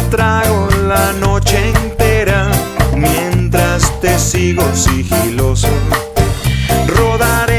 trago la noche entera mientras te sigo sigiloso.